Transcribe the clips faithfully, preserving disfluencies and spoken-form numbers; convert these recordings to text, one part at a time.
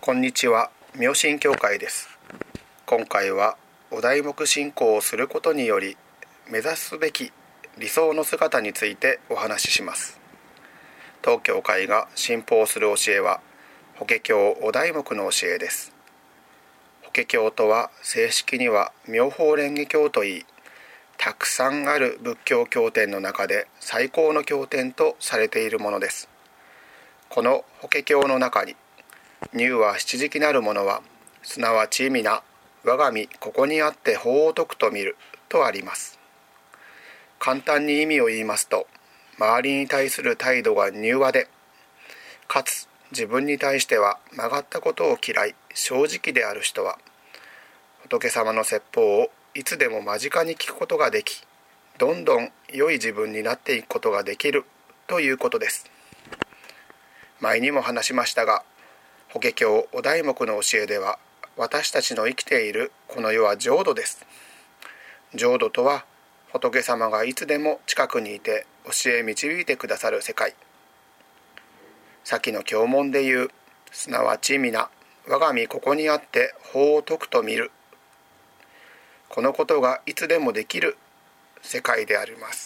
こんにちは、妙心協会です。今回はお題目信仰をすることにより目指すべき理想の姿についてお話しします。当協会が信奉する教えは法華経お題目の教えです。法華経とは正式には妙法蓮華経といい、たくさんある仏教経典の中で最高の経典とされているものです。この法華経の中に入は七時期なるものは、すなわち皆我が身ここにあって法を説くと見るとあります。簡単に意味を言いますと、周りに対する態度が柔和で、かつ自分に対しては曲がったことを嫌い正直である人は、仏様の説法をいつでも間近に聞くことができ、どんどん良い自分になっていくことができるということです。前にも話しましたが、法華経お題目の教えでは、私たちの生きているこの世は浄土です。浄土とは、仏様がいつでも近くにいて教え導いてくださる世界。先の経文で言う、すなわち皆我が身ここにあって法を説くと見る。このことがいつでもできる世界であります。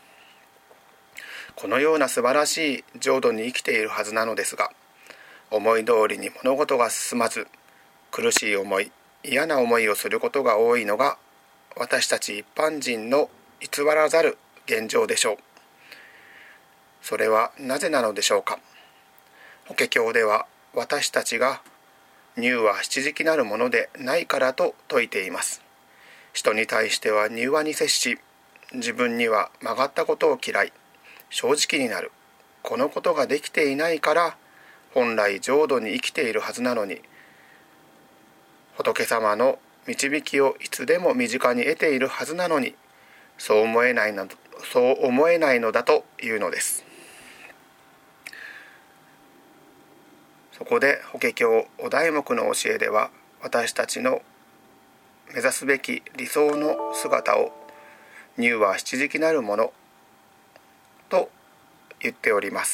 このような素晴らしい浄土に生きているはずなのですが、思い通りに物事が進まず、苦しい思い、嫌な思いをすることが多いのが私たち一般人の偽らざる現状でしょう。それはなぜなのでしょうか。法華経では私たちが入は七時期なるものでないからと説いています。人に対しては柔和に接し、自分には曲がったことを嫌い、正直になる。このことができていないから、本来浄土に生きているはずなのに、仏様の導きをいつでも身近に得ているはずなのに、そう思えないの、そう思えないのだというのです。そこで法華経お題目の教えでは、私たちの目指すべき理想の姿を入は七時期なるものと言っております。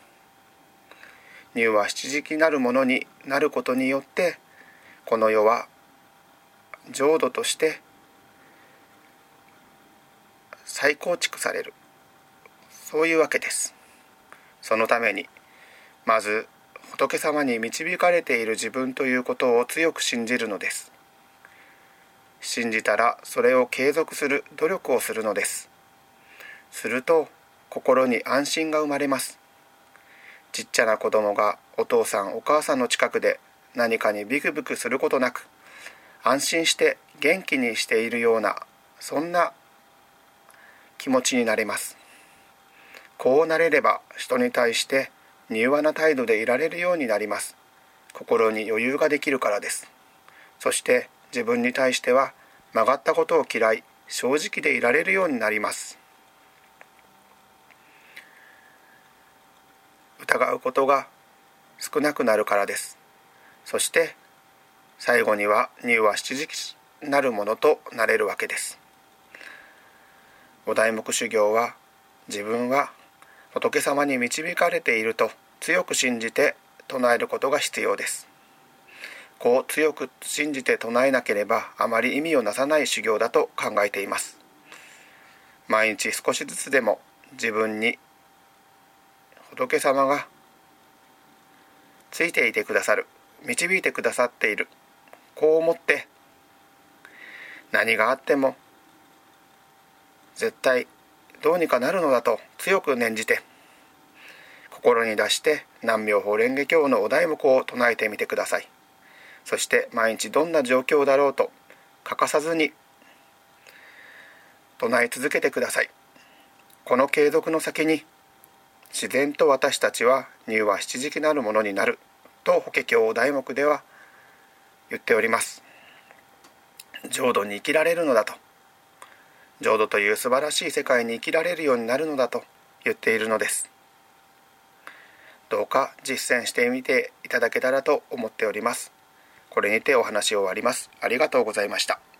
入は七時期なるものになることによって、この世は浄土として再構築される、そういうわけです。そのためにまず仏様に導かれている自分ということを強く信じるのです。信じたらそれを継続する努力をするのです。すると心に安心が生まれます。ちっちゃな子供がお父さんお母さんの近くで何かにビクビクすることなく、安心して元気にしているような、そんな気持ちになれます。こうなれれば人に対して柔和な態度でいられるようになります。心に余裕ができるからです。そして自分に対しては曲がったことを嫌い、正直でいられるようになります。疑うことが少なくなるからです。そして最後には入は七時期なるものとなれるわけです。お題目修行は、自分は仏様に導かれていると強く信じて唱えることが必要です。こう強く信じて唱えなければあまり意味をなさない修行だと考えています。毎日少しずつでも自分に仏様がついていてくださる、導いてくださっている、こう思って何があっても絶対どうにかなるのだと強く念じて、心に出して南無妙法蓮華経のお題目を唱えてみてください。そして毎日どんな状況だろうと欠かさずに唱え続けてください。この継続の先に自然と私たちは入は七時期なるものになると法華経お題目では言っております。浄土に生きられるのだと、浄土という素晴らしい世界に生きられるようになるのだと言っているのです。どうか実践してみていただけたらと思っております。これにてお話を終わります。ありがとうございました。